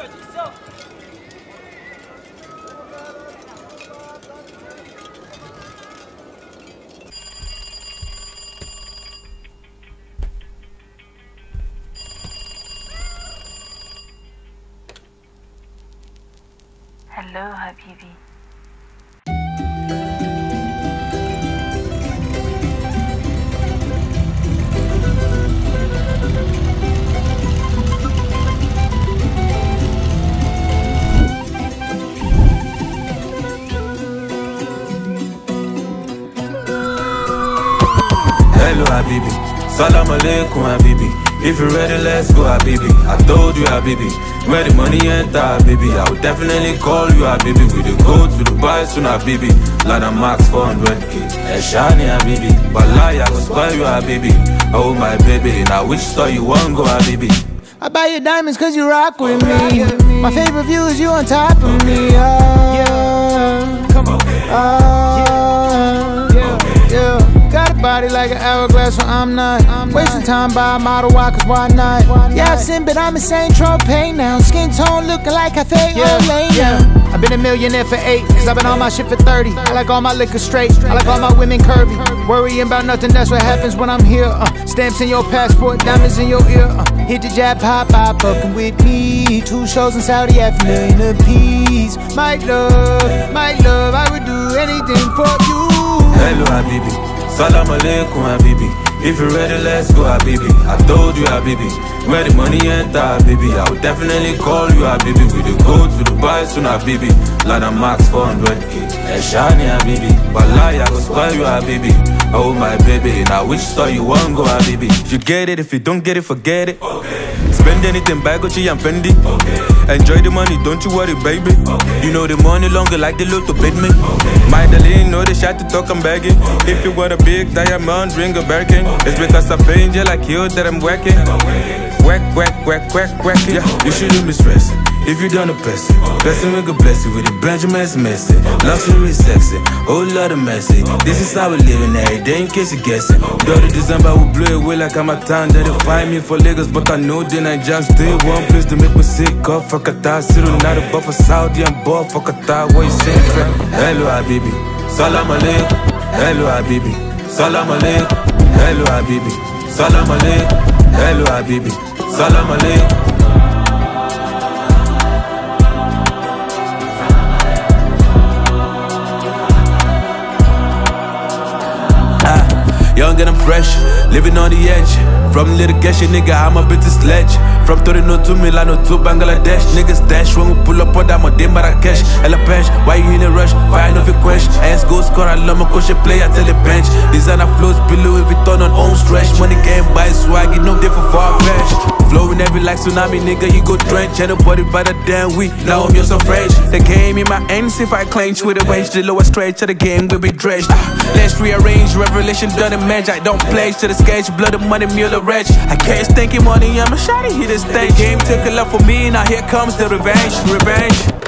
Hello, Habibi. Hello, Habibi. Salam alaikum, Habibi. If you're ready, let's go, Habibi. I told you, Habibi. Where the money enter, Habibi, I will definitely call you, Habibi. We dey go to Dubai soon, Habibi. Lada Max 400k. Eshani, Habibi. Wallahi, I go spoil you, Habibi. Oh my baby, now which store you want go, Habibi? I buy you diamonds cause you rock with me. My favorite view is you on top of me. Come on. Got a body like an hourglass, so I'm not wasting time by a model, why? Cause why not? Yeah, I've seen, but I'm insane tropay now. Skin tone looking like Cafe Olay now. I've been a millionaire for 8, cause I've been on my shit for 30. I like all my liquor straight, I like all my women curvy. Worrying about nothing, that's what happens when I'm here. Stamps in your passport, diamonds in your ear. Hit the jab, pop, fucking with me. 2 shows in Saudi, half a million apiece. My love, I would do anything for you. Hello, Habibi. Salam alaikum, Habibi. If you're ready, let's go, Habibi. I told you, Habibi. Where the money enter, Habibi, I will definitely call you, Habibi. We dey go to Dubai soon, Habibi. Lada Max 400k. Eshani, Habibi. Wallahi, I go spoil you, Habibi. Oh my baby, now which store you want go, Habibi? If you get it, if you don't get it, forget it. Okay. Spend anything by Gucci and Fendi. Okay. Enjoy the money, don't you worry, baby. Okay. You know the money longer like the loot to bid me. Okay. My darling, know the shot to talk, I'm begging. Okay. If you want a big diamond ring or Birkin, it's because I pay you like you that I'm working. Whack, yeah, you shouldn't be stressing. If you done a person, blessing we could bless you with the Benjamin's messy. Luxury sexy, whole lot of messy. This is how we living every day in case you guessing. Though the December will blow away like I'm a town. They find me for Lagos, but I know then I just stay one place to make me sick. Off for Qatar, Cyril, not a buffer Saudi and ball for Qatar. What you saying, friend? Hello, Habibi. Salam alaikum. Hello, Habibi. Salam alaikum. Hello, Habibi. Salam alaikum. Hello, Habibi. Salam alaikum. Young and I'm fresh, living on the edge. From litigation, nigga, I'm a bit of sledge. From Torino to Milano to Bangladesh. Niggas dash when we pull up on that Monday Marrakesh. Ella bench, why you in a rush? Fire no fit quench. Ass go score, I love my coach play, I tell the bench. Designer flows below if it turn on own stretch. Money game buy swag, you know different far-fetched. Flowing every like tsunami, nigga, you go drench. Ain't nobody by the damn week, now I'm just so French. The game in my ends, if I clench with a range, the lower stretch of the game will be dredged. Let's rearrange, revelation done a match. I don't play to the sketch, blood of money, mule wretch. I can't stinky money, I'm a shotty, hit this thing. Game took a lot for me, now here comes the revenge.